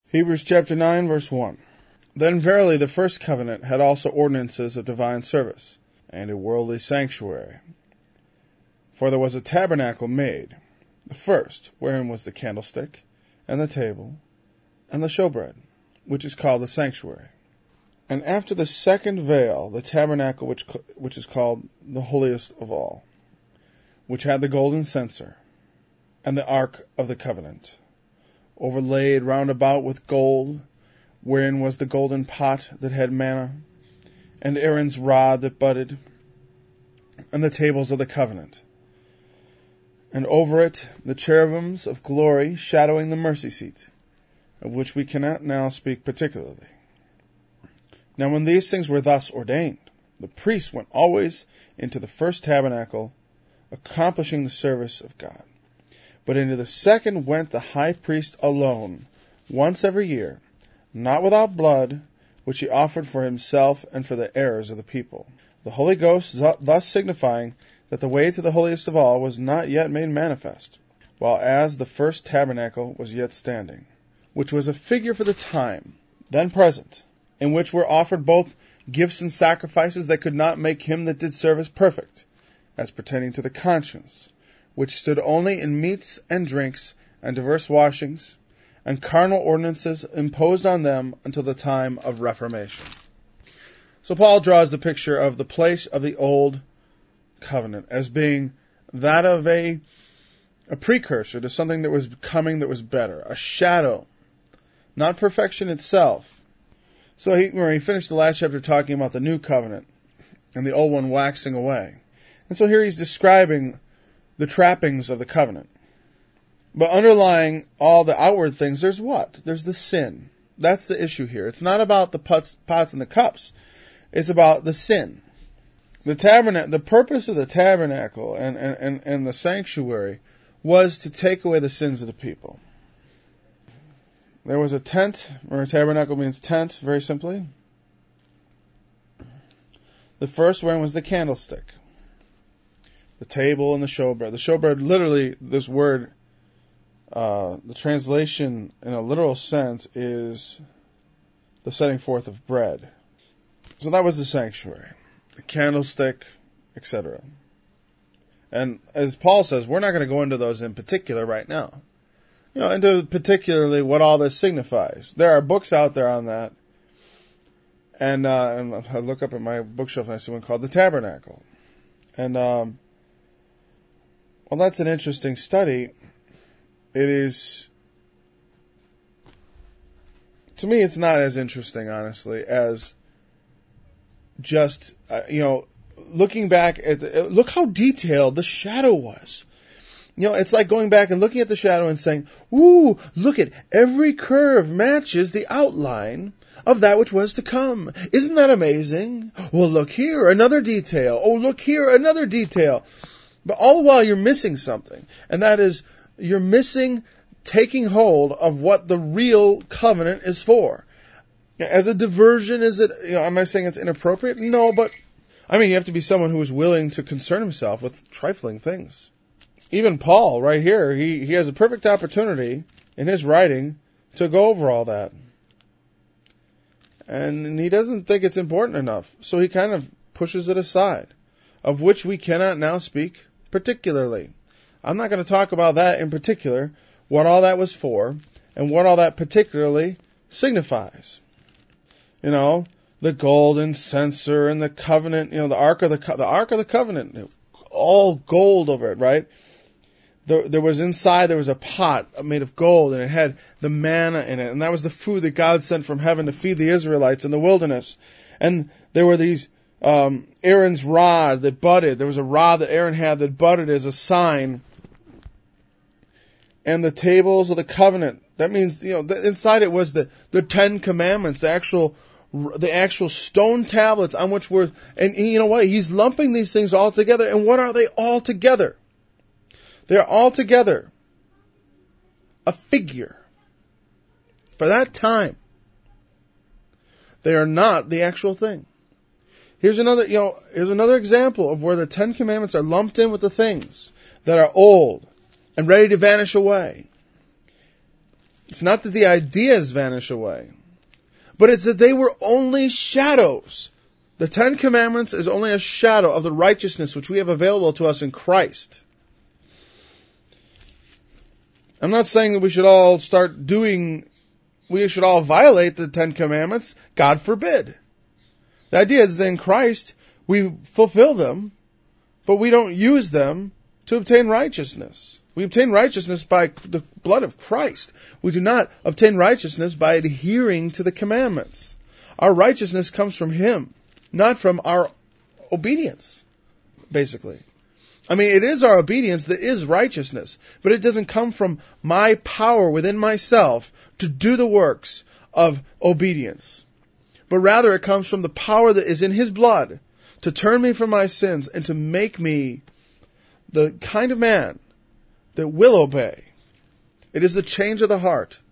Hebrews chapter 9, verse 1. Then verily the first covenant had also ordinances of divine service, and a worldly sanctuary. For there was a tabernacle made, the first, wherein was the candlestick, and the table, and the showbread, which is called the sanctuary. And after the second veil, the tabernacle which is called the holiest of all, which had the golden censer, and the ark of the covenant, overlaid round about with gold, wherein was the golden pot that had manna, and Aaron's rod that budded, and the tables of the covenant. And over it the cherubims of glory shadowing the mercy seat, of which we cannot now speak particularly. Now when these things were thus ordained, the priest went always into the first tabernacle, accomplishing the service of God. But into the second went the high priest alone, once every year, not without blood, which he offered for himself and for the errors of the people. The Holy Ghost thus signifying that the way to the holiest of all was not yet made manifest, while as the first tabernacle was yet standing, which was a figure for the time, then present, in which were offered both gifts and sacrifices that could not make him that did service perfect, as pertaining to the conscience, which stood only in meats and drinks and diverse washings, and carnal ordinances imposed on them until the time of Reformation. So Paul draws the picture of the place of the old covenant as being that of a precursor to something that was coming that was better, a shadow, not perfection itself. So he finished the last chapter talking about the new covenant and the old one waxing away. And so here he's describing the trappings of the covenant. But underlying all the outward things, there's what? There's the sin. That's the issue here. It's not about the pots and the cups. It's about the sin. The purpose of the tabernacle and the sanctuary was to take away the sins of the people. There was a tent, or a tabernacle means tent, very simply. The first one was the candlestick, the table, and the showbread. The showbread, literally, this word, the translation in a literal sense is the setting forth of bread. So that was the sanctuary, the candlestick, etc. And as Paul says, we're not going to go into those in particular right now. Into particularly what all this signifies. There are books out there on that. And I look up at my bookshelf and I see one called The Tabernacle. And, well, that's an interesting study. It is, to me, it's not as interesting, honestly, as just, looking back at look how detailed the shadow was. It's like going back and looking at the shadow and saying, ooh, look at every curve matches the outline of that which was to come. Isn't that amazing? Well, look here, another detail. Oh, look here, another detail. But all the while you're missing something. And that is, you're missing taking hold of what the real covenant is for. As a diversion, is it, am I saying it's inappropriate? No, but, you have to be someone who is willing to concern himself with trifling things. Even Paul, right here, he has a perfect opportunity in his writing to go over all that. And he doesn't think it's important enough, so he kind of pushes it aside, of which we cannot now speak particularly. I'm not going to talk about that in particular, what all that was for, and what all that particularly signifies. The golden censer and the covenant, the ark of the covenant, all gold over it, right? There was a pot made of gold, and it had the manna in it, and that was the food that God sent from heaven to feed the Israelites in the wilderness. And there were these, Aaron's rod that budded. There was a rod that Aaron had that budded as a sign. And the tables of the covenant. That means, inside it was the 10 Commandments, the actual stone tablets on which were, and you know what? He's lumping these things all together. And what are they all together? They're all together a figure for that time. They are not the actual thing. Here's another example of where the 10 Commandments are lumped in with the things that are old and ready to vanish away. It's not that the ideas vanish away, but it's that they were only shadows. The Ten Commandments is only a shadow of the righteousness which we have available to us in Christ. I'm not saying that we should all violate the Ten Commandments. God forbid. The idea is that in Christ, we fulfill them, but we don't use them to obtain righteousness. We obtain righteousness by the blood of Christ. We do not obtain righteousness by adhering to the commandments. Our righteousness comes from Him, not from our obedience, basically. I mean, it is our obedience that is righteousness, but it doesn't come from my power within myself to do the works of obedience. But rather it comes from the power that is in His blood to turn me from my sins and to make me the kind of man that will obey. It is the change of the heart.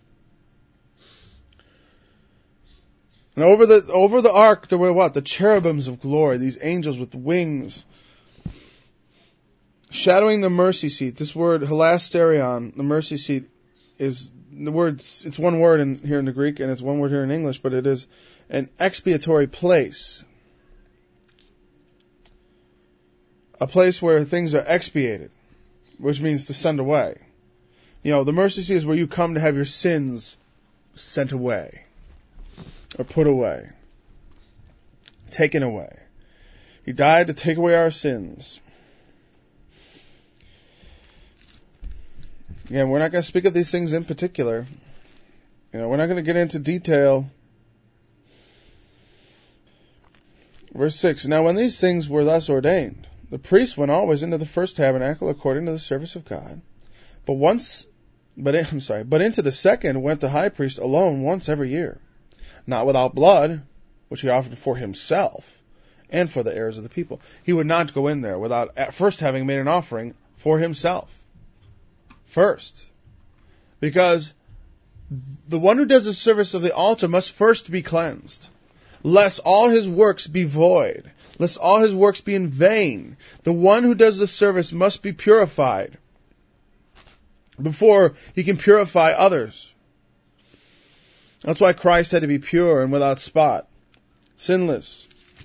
And over the ark there were what? The cherubims of glory, these angels with wings, shadowing the mercy seat. This word hilasterion, the mercy seat, is the word. It's one word here in the Greek, and it's one word here in English, but it is an expiatory place, a place where things are expiated, which means to send away. You know, the mercy seat is where you come to have your sins sent away, or put away, taken away. He died to take away our sins. Again, we're not going to speak of these things in particular. We're not going to get into detail. Verse 6, Now when these things were thus ordained, the priest went always into the first tabernacle according to the service of God. But into the second went the high priest alone once every year, not without blood, which he offered for himself and for the heirs of the people. He would not go in there without at first having made an offering for himself. First. Because the one who does the service of the altar must first be cleansed, lest all his works be void, lest all his works be in vain. The one who does the service must be purified before he can purify others. That's why Christ had to be pure and without spot, sinless.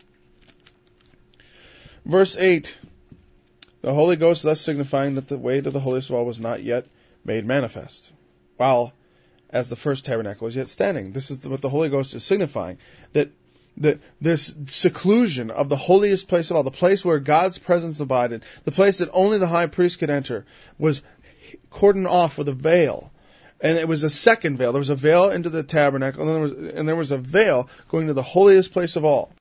Verse 8, the Holy Ghost thus signifying that the way to the holiest of all was not yet made manifest, while as the first tabernacle was yet standing. This is what the Holy Ghost is signifying, that this seclusion of the holiest place of all, the place where God's presence abided, the place that only the high priest could enter, was cordoned off with a veil. And it was a second veil. There was a veil into the tabernacle, and there was a veil going to the holiest place of all.